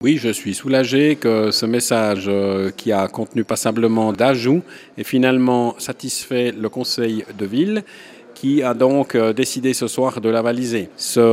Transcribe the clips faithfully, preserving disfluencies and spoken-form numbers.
Oui, je suis soulagé que ce message euh, qui a contenu passablement d'ajouts ait finalement satisfait le conseil de ville qui a donc euh, décidé ce soir de l'avaliser.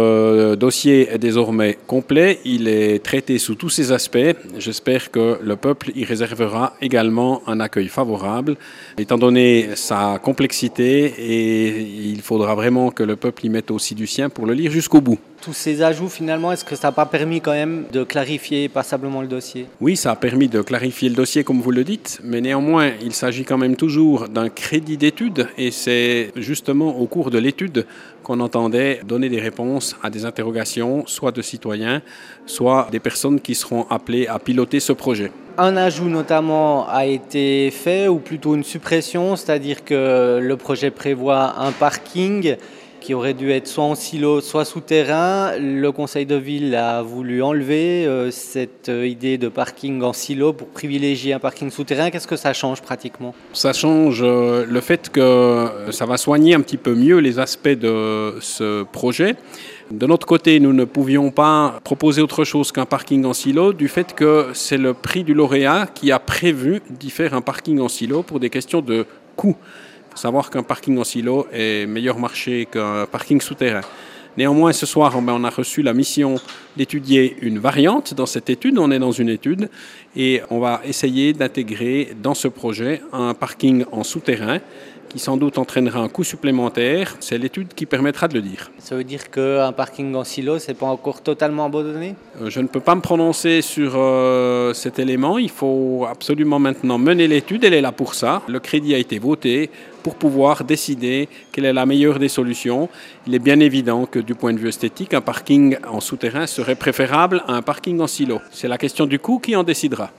Ce dossier est désormais complet, il est traité sous tous ses aspects. J'espère que le peuple y réservera également un accueil favorable, étant donné sa complexité, et il faudra vraiment que le peuple y mette aussi du sien pour le lire jusqu'au bout. Tous ces ajouts, finalement, est-ce que ça n'a pas permis quand même de clarifier passablement le dossier? Oui, ça a permis de clarifier le dossier, comme vous le dites, mais néanmoins, il s'agit quand même toujours d'un crédit d'étude, et c'est justement au cours de l'étude qu'on entendait donner des réponses à des interrogations, soit de citoyens, soit des personnes qui seront appelées à piloter ce projet. Un ajout notamment a été fait, ou plutôt une suppression, c'est-à-dire que le projet prévoit un parking qui aurait dû être soit en silo, soit souterrain. Le conseil de ville a voulu enlever euh, cette idée de parking en silo pour privilégier un parking souterrain. Qu'est-ce que ça change pratiquement? Ça change euh, le fait que ça va soigner un petit peu mieux les aspects de ce projet. De notre côté, nous ne pouvions pas proposer autre chose qu'un parking en silo, du fait que c'est le prix du lauréat qui a prévu d'y faire un parking en silo pour des questions de coût. Il faut savoir qu'un parking en silo est meilleur marché qu'un parking souterrain. Néanmoins, ce soir, on a reçu la mission d'étudier une variante dans cette étude. On est dans une étude et on va essayer d'intégrer dans ce projet un parking en souterrain qui sans doute entraînera un coût supplémentaire. C'est l'étude qui permettra de le dire. Ça veut dire qu'un parking en silo, c'est pas encore totalement abandonné? Je ne peux pas me prononcer sur euh, cet élément. Il faut absolument maintenant mener l'étude. Elle est là pour ça. Le crédit a été voté pour pouvoir décider quelle est la meilleure des solutions. Il est bien évident que du point de vue esthétique, un parking en souterrain serait préférable à un parking en silo. C'est la question du coût qui en décidera.